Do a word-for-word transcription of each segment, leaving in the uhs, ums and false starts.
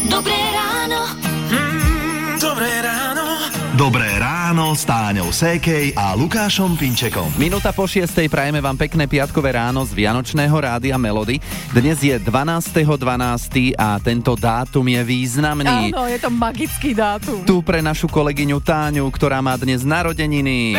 Dobré ráno. Mm, dobré ráno. Dobré ráno s Táňou Sékej a Lukášom Pinčekom. Minúta po šiestej prajeme vám pekné piatkové ráno z Vianočného rádia Melody. Dnes je dvanásteho dvanásteho a tento dátum je významný. Áno, je to magický dátum. Tu pre našu kolegyňu Táňu, ktorá má dnes narodeniny.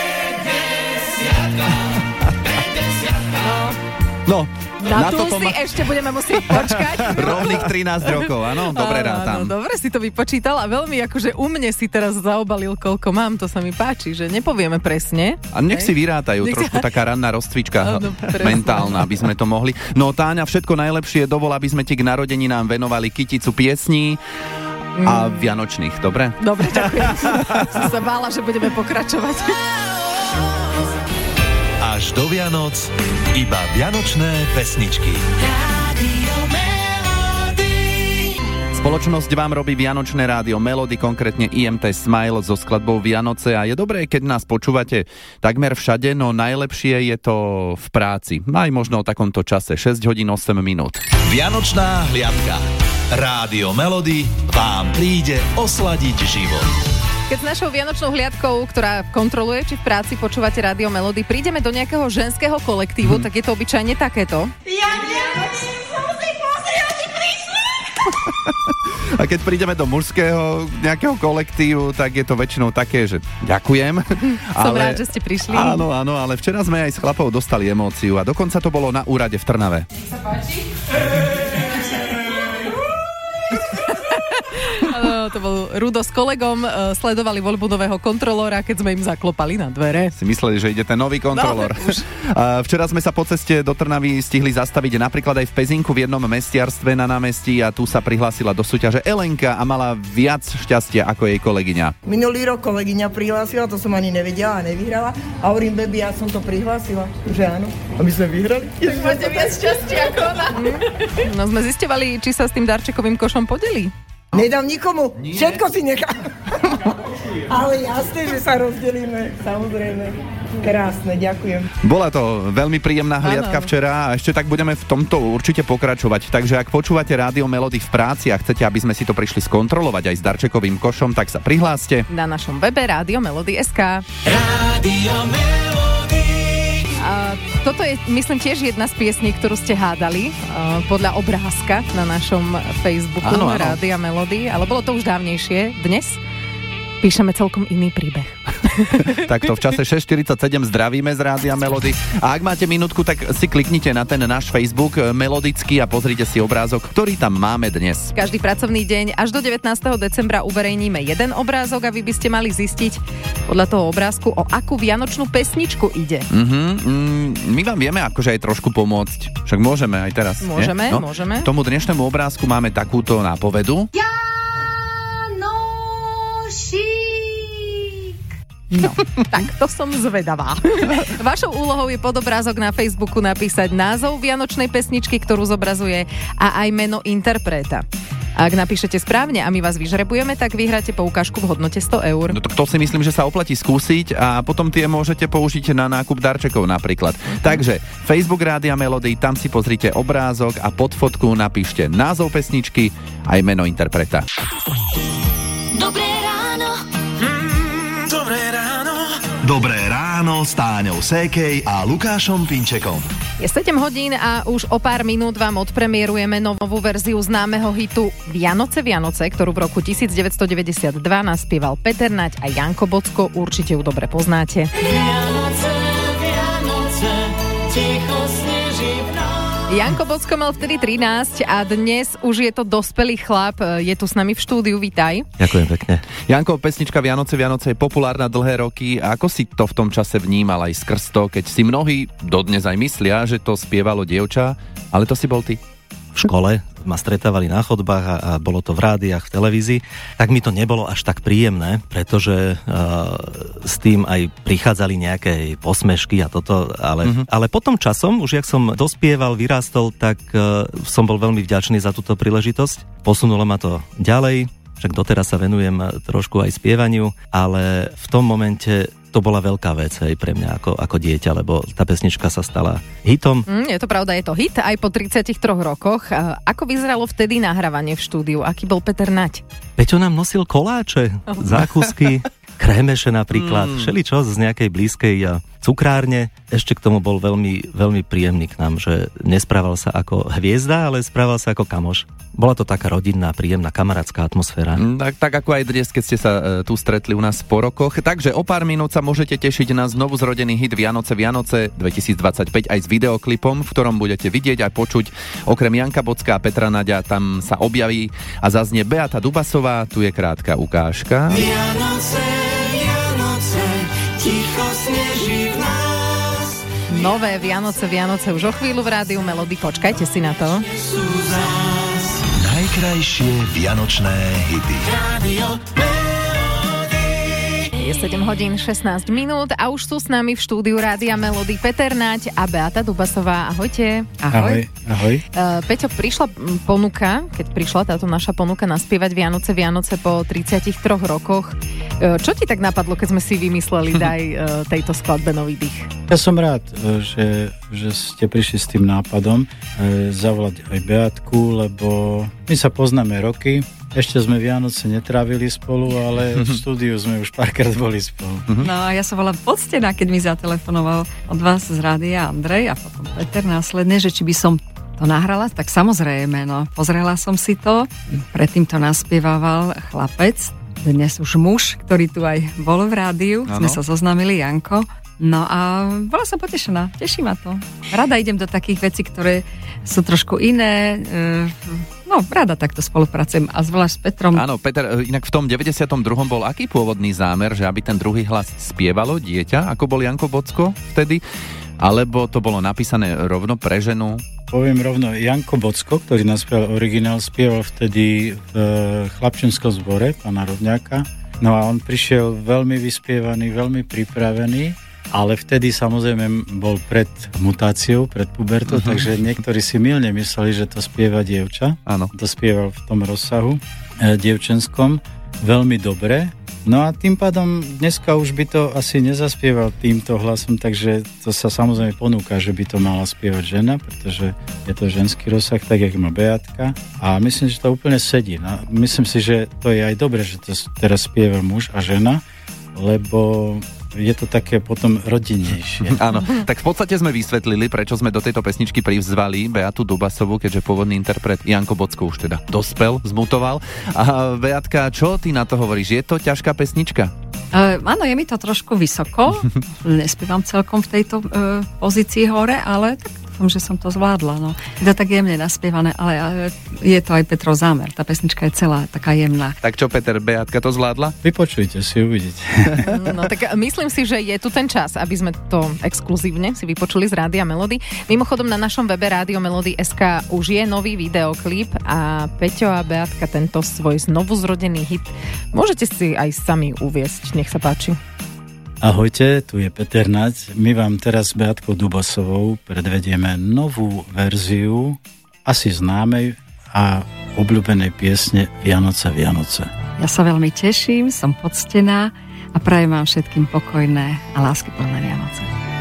No, na, na tú toto si ma... ešte budeme musieť počkať. Rovných trinásť rokov, áno? Dobre rátam. Áno, dobre si to vypočítal a veľmi akože u mne si teraz zaobalil, koľko mám, to sa mi páči, že nepovieme presne. A nech hej? si vyrátajú nech trošku si... taká ranná rozcvička áno, mentálna, aby sme to mohli. No Táňa, všetko najlepšie, dovol, aby sme ti k narodeninám venovali kyticu piesní a mm. vianočných, dobre? Dobre, ďakujem. Som sa bála, že budeme pokračovať. Až do Vianoc iba vianočné pesničky. Spoločnosť vám robí Vianočné rádio Melody, konkrétne í em té Smile so skladbou Vianoce a je dobré, keď nás počúvate takmer všade, no najlepšie je to v práci. Aj možno o takomto čase, šesť hodín osem minút. Vianočná hliadka. Rádio Melody vám príde osladiť život. Keď s našou vianočnou hliadkou, ktorá kontroluje, či v práci počúvate Rádio Melody, prídeme do nejakého ženského kolektívu, hm. tak je to obyčajne takéto. Ja neviem, som si pozrieť, či prišli. A keď prídeme do mužského nejakého kolektívu, tak je to väčšinou také, že ďakujem. Som ale... rád, že ste prišli. Áno, áno, ale včera sme aj s chlapou dostali emóciu a dokonca to bolo na úrade v Trnave. Nech sa páči. To bol Rudo s kolegom, sledovali voľbu nového kontrolóra, keď sme im zaklopali na dvere. Si mysleli, že ide ten nový kontrolór. No, včera sme sa po ceste do Trnavy stihli zastaviť napríklad aj v Pezinku v jednom mestiarstve na námestí a tu sa prihlásila do súťaže Elenka a mala viac šťastia ako jej kolegyňa. Minulý rok kolegyňa prihlásila, to som ani nevedela a nevyhrala. A hovorím, baby, ja som to prihlásila, že áno. A my sme vyhrali. Tak máte viac šťastia ako ona. No sme zisťovali, či sa s tým darčekovým košom podelí. Nedám nikomu, Nie. všetko si nechám. Ale jasné, že sa rozdelíme, samozrejme. Krásne, ďakujem. Bola to veľmi príjemná hliadka ano. včera a ešte tak budeme v tomto určite pokračovať. Takže ak počúvate Rádio Melody v práci a chcete, aby sme si to prišli skontrolovať aj s darčekovým košom, tak sa prihláste na našom webe rádio melody bodka es ká. Rádio Melody. A toto je, myslím, tiež jedna z piesní, ktorú ste hádali uh, podľa obrázka na našom Facebooku áno, áno. Rádia Melody, ale bolo to už dávnejšie. Dnes píšeme celkom iný príbeh. Takto v čase šesť štyridsaťsedem zdravíme z Rádia Melody. A ak máte minútku, tak si kliknite na ten náš Facebook Melodický a pozrite si obrázok, ktorý tam máme dnes. Každý pracovný deň až do devätnásteho decembra uverejníme jeden obrázok a vy by ste mali zistiť podľa toho obrázku, o akú vianočnú pesničku ide. Mm-hmm, mm, my vám vieme akože aj trošku pomôcť. Však môžeme aj teraz. Môžeme, no, môžeme. K tomu dnešnému obrázku máme takúto nápovedu. Ja No, tak to som zvedavá. Vašou úlohou je pod obrázok na Facebooku napísať názov vianočnej pesničky, ktorú zobrazuje, a aj meno interpreta. Ak napíšete správne a my vás vyžrebujeme, tak vyhráte poukážku v hodnote sto eur. No to, to si myslím, že sa oplatí skúsiť a potom tie môžete použiť na nákup darčekov napríklad. Mm-hmm. Takže Facebook Rádia Melody, tam si pozrite obrázok a pod fotku napíšte názov pesničky aj meno interpreta. Dobré ráno. Mm, dobré ráno. Dobré ráno s Táňou Sékej a Lukášom Pinčekom. Je sedem hodín a už o pár minút vám odpremierujeme novú verziu známeho hitu Vianoce, Vianoce, ktorú v roku devätnásťstodeväťdesiatdva naspieval Peter Naď a Janko Bocko. Určite ju dobre poznáte. Vianoce, Vianoce, ticho sneží v nás. Janko Bocko mal vtedy trinásť a dnes už je to dospelý chlap. Je tu s nami v štúdiu, vítaj. Ďakujem pekne. Janko, pesnička Vianoce, Vianoce je populárna dlhé roky. A ako si to v tom čase vnímal aj skrz to, keď si mnohí dodnes aj myslia, že to spievalo dievča, ale to si bol ty? V škole ma stretávali na chodbách a, a bolo to v rádiách, v televízii, tak mi to nebolo až tak príjemné, pretože uh, s tým aj prichádzali nejaké posmešky a toto, ale, mm-hmm. ale potom časom, už jak som dospieval, vyrástol, tak uh, som bol veľmi vďačný za túto príležitosť. Posunulo ma to ďalej, však doteraz sa venujem trošku aj spievaniu, ale v tom momente to bola veľká vec aj pre mňa ako, ako dieťa, lebo tá pesnička sa stala hitom. Mm, je to pravda, je to hit aj po tridsiatich troch rokoch. Ako vyzeralo vtedy nahrávanie v štúdiu? Aký bol Peter Nať? Peťo nám nosil koláče, zákusky, krémeše napríklad, mm. všeličo z nejakej blízkej cukrárne. Ešte k tomu bol veľmi, veľmi príjemný k nám, že nesprával sa ako hviezda, ale správal sa ako kamoš. Bola to taká rodinná, príjemná, kamarátska atmosféra. Tak, tak ako aj dnes, keď ste sa e, tu stretli u nás po rokoch. Takže o pár minút sa môžete tešiť na znovu zrodený hit Vianoce Vianoce dvetisícdvadsaťpäť aj s videoklipom, v ktorom budete vidieť a počuť okrem Janka Bocka a Petra Naďa, tam sa objaví a zaznie Beata Dubasová, tu je krátka ukážka. Vianoce, Vianoce, ticho sneží v nás. Nové Vianoce Vianoce už o chvíľu v rádiu Melody, počkajte si na to. Sú zás. Najkrajšie vianočné hity. Rádio Melody. Je sedem hodín šestnásť minút a už sú s nami v štúdiu Rádia Melody Peter Nať a Beata Dubasová. Ahojte. Ahoj. Ahoj. Uh, Peťo, prišla ponuka, keď prišla táto naša ponuka naspievať Vianoce Vianoce po tridsiatich troch rokoch. Uh, čo ti tak napadlo, keď sme si vymysleli daj uh, tejto skladbe nový dých? Ja som rád, že, že ste prišli s tým nápadom e, zavolať aj Beatku, lebo my sa poznáme roky. Ešte sme Vianoce netrávili spolu, ale v štúdiu sme už párkrát boli spolu. No a ja som bola poctená, keď mi zatelefonoval od vás z rádia Andrej a potom Peter následne, že či by som to nahrala, tak samozrejme, no pozrela som si to, predtým to naspievával chlapec, dnes už muž, ktorý tu aj bol v rádiu, ano. Sme sa zoznámili, Janko. No a bola som potešená, teší ma to. Rada idem do takých vecí, ktoré sú trošku iné. No, rada takto spolupracujem a zvlášť s Petrom. Áno, Peter, inak v tom deväťdesiatom druhom bol aký pôvodný zámer, že aby ten druhý hlas spievalo dieťa, ako bol Janko Bocko vtedy? Alebo to bolo napísané rovno pre ženu? Poviem rovno, Janko Bocko, ktorý naspieval originál, spieval vtedy v chlapčenskom zbore pána Rovňáka. No a on prišiel veľmi vyspievaný, veľmi pripravený, ale vtedy samozrejme bol pred mutáciou, pred pubertou, uh-huh. takže niektorí si mylne mysleli, že to spieva dievča. Áno. To spieval v tom rozsahu e, dievčenskom veľmi dobre. No a tým pádom dneska už by to asi nezaspieval týmto hlasom, takže to sa samozrejme ponúka, že by to mala spievať žena, pretože je to ženský rozsah, tak jak má Beatka. A myslím, že to úplne sedí. No, myslím si, že to je aj dobre, že to teraz spieva muž a žena, lebo je to také potom rodinnejšie. Áno, tak v podstate sme vysvetlili, prečo sme do tejto pesničky privzvali Beatu Dubasovú, keďže pôvodný interpret Janko Bocko už teda dospel, zmutoval. A Beatka, čo ty na to hovoríš? Je to ťažká pesnička? Uh, áno, je mi to trošku vysoko. Nespievam celkom v tejto uh, pozícii hore, ale tak dúfam, že som to zvládla. No. Je to tak jemne naspievané, ale je to aj Petrov zámer. Tá pesnička je celá taká jemná. Tak čo, Peter, Beatka to zvládla? Vypočujte si, uvidíte. No tak myslím si, že je tu ten čas, aby sme to exkluzívne si vypočuli z Rádia Melody. Mimochodom na našom webe rádio melody bodka es ká už je nový videoklip a Peťo a Beatka tento svoj znovu zrodený hit môžete si aj sami uviesť. Nech sa páči. Ahojte, tu je Peter Nať. My vám teraz s Beatkou Dubasovou predvedieme novú verziu asi známej a obľúbenej piesne Vianoce, Vianoce. Ja sa veľmi teším, som poctená a prajem vám všetkým pokojné a láskyplné Vianoce.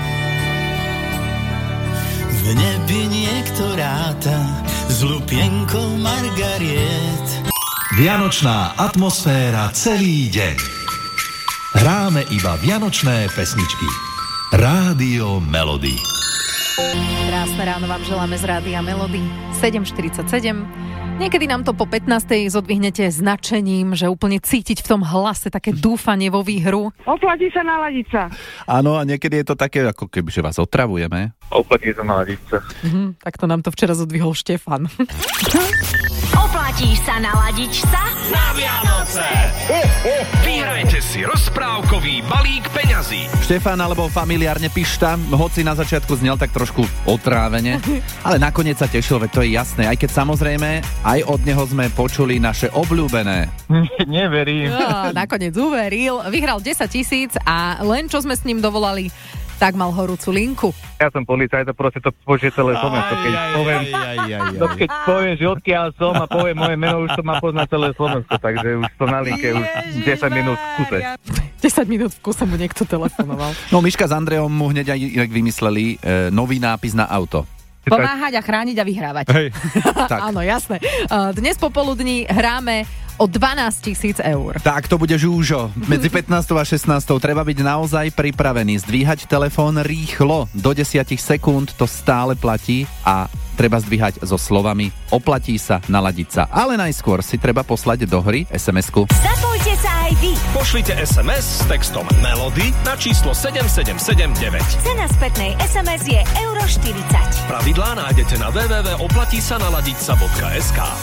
V nebi niekto ráta s lupienkou margariet. Vianočná atmosféra celý deň. Hráme iba vianočné pesničky. Rádio Melody. Krásne ráno vám želáme z Rádia Melody. sedem štyridsaťsedem. Niekedy nám to po pätnástej zodvihnete značením, že úplne cítiť v tom hlase také dúfanie vo výhru. Oplatí sa naladiť sa. Áno, a niekedy je to také, ako keby, že vás otravujeme. Oplatí sa naladiť sa. Mhm, tak to nám to včera zodvihol Štefan. Oplatí sa naladiť sa Na Vianoce! Vyhrajte si rozprávkový balík peňazí. Štefan, alebo familiárne Pišta, hoci na začiatku znel tak trošku otrávene, ale nakoniec sa tešil, veď to je jasné, aj keď samozrejme aj od neho sme počuli naše obľúbené. Neverím. No, nakoniec uveril, vyhral desať tisíc a len čo sme s ním dovolali, tak mal horúcu linku. Ja som policajt a proste to počuje celé Slovensko. Keď poviem, to keď poviem, že odkiaľ som a poviem moje meno, už to má poznať celé Slovensko, takže už to na linke už desať minút v kuse. desať minút v kuse mu niekto telefonoval. No Miška s Andreom mu hneď aj vymysleli e, nový nápis na auto. Pomáhať a chrániť a vyhrávať. Hej. Tak. Áno, jasné. Dnes popoludní hráme o dvanásť tisíc eur. Tak to bude žúžo. Medzi pätnástou a šestnástou treba byť naozaj pripravený. Zdvíhať telefón rýchlo. Do desať sekúnd to stále platí a treba zdvíhať so slovami oplatí sa, naladiť sa. Ale najskôr si treba poslať do hry es em esku. Zapojte sa aj vy. Pošlite es em es s textom Melody na číslo sedem sedem sedem deväť. Cena spätnej es em es je euro štyridsať. Pravidlá nájdete na w w w bodka oplatí sa naladiť sa bodka es ká.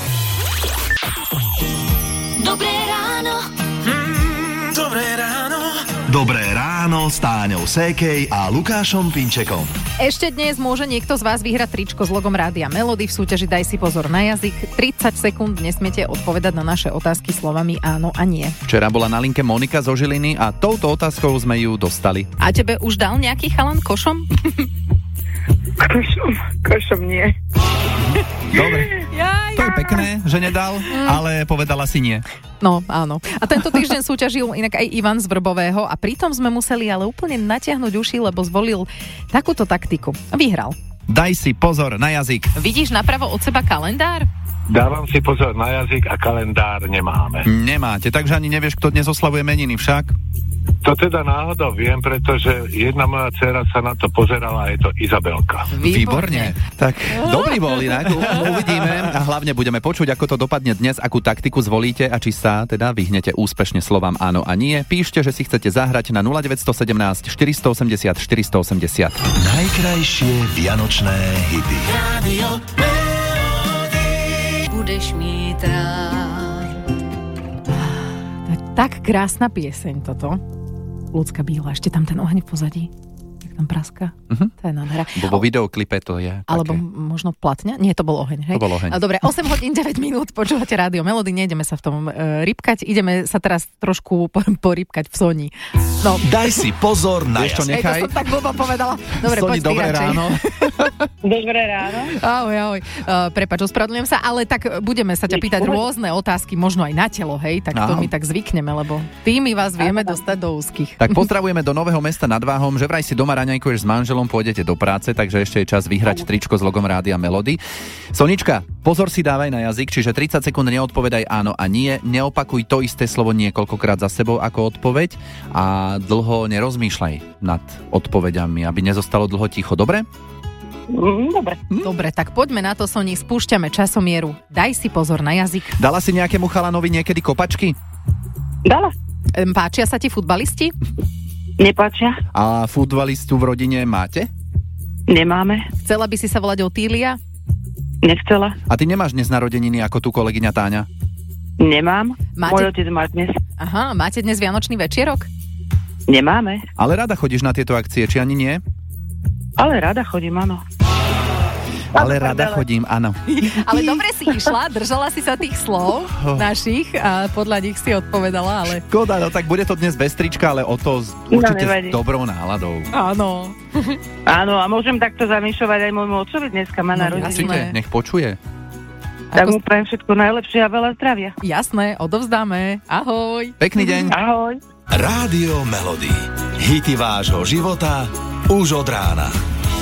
Dobré ráno. Mm, dobré ráno. Dobré ráno s Táňou Sékej a Lukášom Pinčekom. Ešte dnes môže niekto z vás vyhrať tričko s logom Rádia Melody v súťaži Daj si pozor na jazyk. tridsať sekúnd nesmiete odpovedať na naše otázky slovami áno a nie. Včera bola na linke Monika zo Žiliny a touto otázkou sme ju dostali. A tebe už dal nejaký chalan košom? Košom, košom nie. Dobre. Jaj, To je pekné, že nedal, ale povedala si nie. No, áno. A tento týždeň súťažil inak aj Ivan z Vrbového a pritom sme museli ale úplne natiahnuť uši, lebo zvolil takúto taktiku. Vyhral. Daj si pozor na jazyk. Vidíš napravo od seba kalendár? Dávam si pozor na jazyk a kalendár nemáme. Nemáte, takže ani nevieš, kto dnes oslavuje meniny však? To teda náhodou viem, pretože jedna moja dcéra sa na to pozerala a je to Izabelka. Výborne. Tak dobrý bol inak, uvidíme a hlavne budeme počuť, ako to dopadne dnes, akú taktiku zvolíte a či sa teda vyhnete úspešne slovám áno a nie. Píšte, že si chcete zahrať na nula deväť jedna sedem, štyri osem nula, štyri osem nula. Najkrajšie vianočné hity. Rádio Melody. Budeš mít rád. Tak krásna pieseň toto. Ľudská Bíla, ešte tam ten oheň v pozadí. Jak tam praska. Uh-huh. To je nádhera. Bo vo videoklipe to je. Alebo také. možno platňa? Nie, to bol oheň, hej? To bol oheň. Dobre, osem hodín deväť minút, počúvate Rádio Melody, nejdeme sa v tom uh, rybkať, ideme sa teraz trošku po, porybkať v Soni. No. Daj si pozor na Vieš čo, jazyk. nechaj. Hej, to som tak blbo povedala. Dobre, Soni, poď ty dobré radšej. ráno. Dobré ráno. Ahoj, ahoj. Uh, prepáč, ospravedlňujem sa, ale tak budeme sa ťa pýtať rôzne otázky, možno aj na telo, hej, tak to Aha. my tak zvykneme, lebo tými vás vieme dostať do úzkých. Tak pozdravujeme do Nového Mesta nad Váhom, že vraj si doma raňajkuješ s manželom, pôjdete do práce, takže ešte je čas vyhrať tričko s logom Rádia Melody. Sonička, pozor si dávaj na jazyk, čiže tridsať sekúnd neodpovedaj áno a nie, neopakuj to isté slovo niekoľkokrát za sebou ako odpoveď a dlho nerozmýšľaj nad odpoveďami, aby nezostalo dlho ticho, dobre? Dobre. Hm? Dobre, tak poďme na to, Soni, spúšťame časomieru. Daj si pozor na jazyk. Dala si nejakému chalanovi niekedy kopačky? Dala. Ehm, Páčia sa ti futbalisti? Nepáčia. A futbalistu v rodine máte? Nemáme. Chcela by si sa volať Otília? Nechcela. A ty nemáš dnes narodeniny ako tu kolegyňa Táňa? Nemám. Máte- Môj otec má dnes. Aha, máte dnes Vianočný večierok? Nemáme. Ale rada chodíš na tieto akcie, či ani nie? Ale rada chodím, áno. Ale rada chodím, áno. Ale dobre si išla, držala si sa tých slov našich a podľa nich si odpovedala, ale... Škoda, no tak bude to dnes bez trička, ale o to z- určite nevadí. s dobrou náladou. Áno. Áno, a môžem takto zamýšľať aj môjmu otcovi, dneska má No, narodeniny. jasné. Určite, nech počuje. Tak Ako- mu prajem všetko najlepšie a veľa zdravia. Jasné, odovzdáme. Ahoj. Pekný deň. Ahoj. Rádio Melody. Hity vášho života už od rána.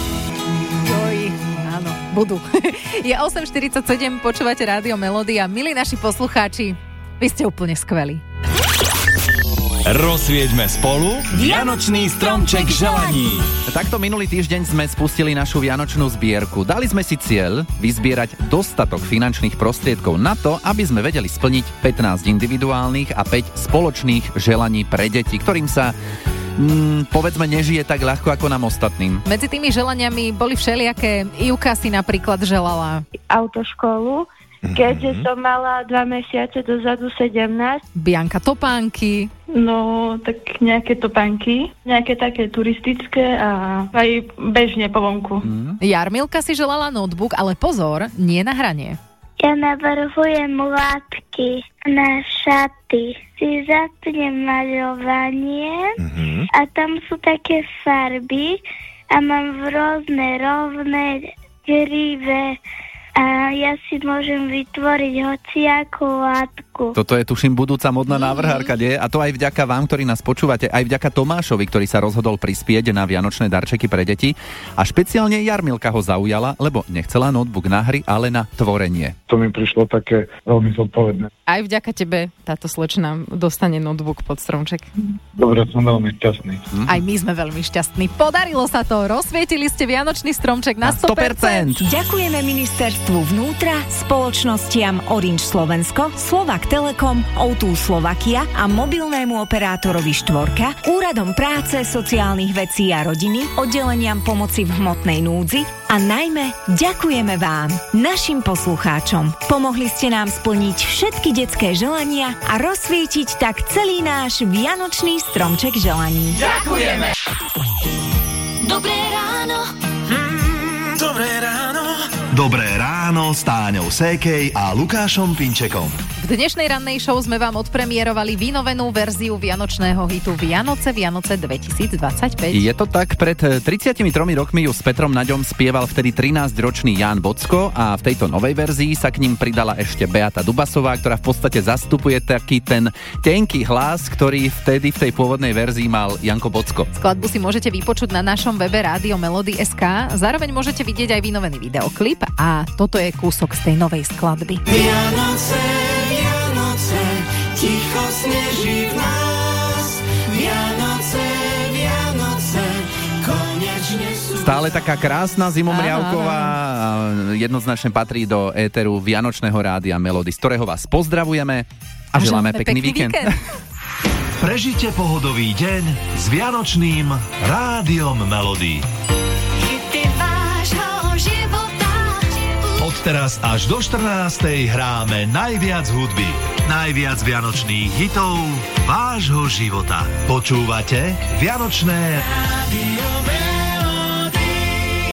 Joj, áno, budú. Je osem štyridsaťsedem, počúvate Rádio Melody a milí naši poslucháči, vy ste úplne skvelí. Rozsvieťme spolu Vianočný stromček želaní. Takto minulý týždeň sme spustili našu vianočnú zbierku. Dali sme si cieľ vyzbierať dostatok finančných prostriedkov na to, aby sme vedeli splniť pätnásť individuálnych a päť spoločných želaní pre deti, ktorým sa mm, povedzme nežije tak ľahko ako nám ostatným. Medzi tými želaniami boli všelijaké. Ivka si napríklad želala autoškolu, keďže som mala dva mesiace dozadu sedemnásť. Bianka topánky. No, tak nejaké topánky, nejaké také turistické a aj bežne po vonku. Jarmilka si želala notebook, ale pozor, nie na hranie. Ja navrhujem látky na šaty. Si zapnem maľovanie a tam sú také farby a mám rôzne rovné, krivé A ja si môžem vytvoriť hociakú látku. Toto je, tuším, budúca modná návrhárka, nie? A to aj vďaka vám, ktorí nás počúvate, aj vďaka Tomášovi, ktorý sa rozhodol prispieť na vianočné darčeky pre deti. A špeciálne Jarmilka ho zaujala, lebo nechcela notebook na hry, ale na tvorenie. To mi prišlo také veľmi zodpovedné. Aj vďaka tebe táto slečna dostane notebook pod stromček. Dobre, som veľmi šťastný. Hm? Aj my sme veľmi šťastní. Podarilo sa to. Rozsvietili ste vianočný stromček na sto percent. Ďakujeme ministerstvu vnútra, spoločnostiam Orange Slovensko, Slovak Telekom, ó dva Slovakia a mobilnému operátorovi Štvorka, úradom práce, sociálnych vecí a rodiny, oddeleniam pomoci v hmotnej núdzi a najmä ďakujeme vám, našim poslucháčom. Pomohli ste nám splniť všetky detské želania a rozsvietiť tak celý náš vianočný stromček želaní. Ďakujeme! Dobré ráno. Mm, dobré ráno. Dobré ráno s Táňou Sékej a Lukášom Pinčekom. V dnešnej rannej show sme vám odpremierovali vynovenú verziu vianočného hitu Vianoce, Vianoce dvetisícdvadsaťpäť. Je to tak, pred tridsiatimi tromi rokmi ju s Petrom Naďom spieval vtedy trinásťročný Ján Bocko a v tejto novej verzii sa k ním pridala ešte Beata Dubasová, ktorá v podstate zastupuje taký ten tenký hlas, ktorý vtedy v tej pôvodnej verzii mal Janko Bocko. Skladbu si môžete vypočuť na našom webe Rádio Melody bodka es ká. Zároveň môžete vidieť aj vynovený videoklip a toto je kúsok z tej novej skladby. Vianoce, Vianoce, ticho sneží v nás. Vianoce, Vianoce, konečne sú... Stále taká krásna zimomriavková, jednoznačne patrí do éteru Vianočného rádia Melody, z ktorého vás pozdravujeme a, a želáme pekný, pekný víkend. víkend. Prežite pohodový deň s Vianočným rádiom Melody. Odteraz až do štrnástej hráme najviac hudby, najviac vianočných hitov vášho života. Počúvate Vianočné rádio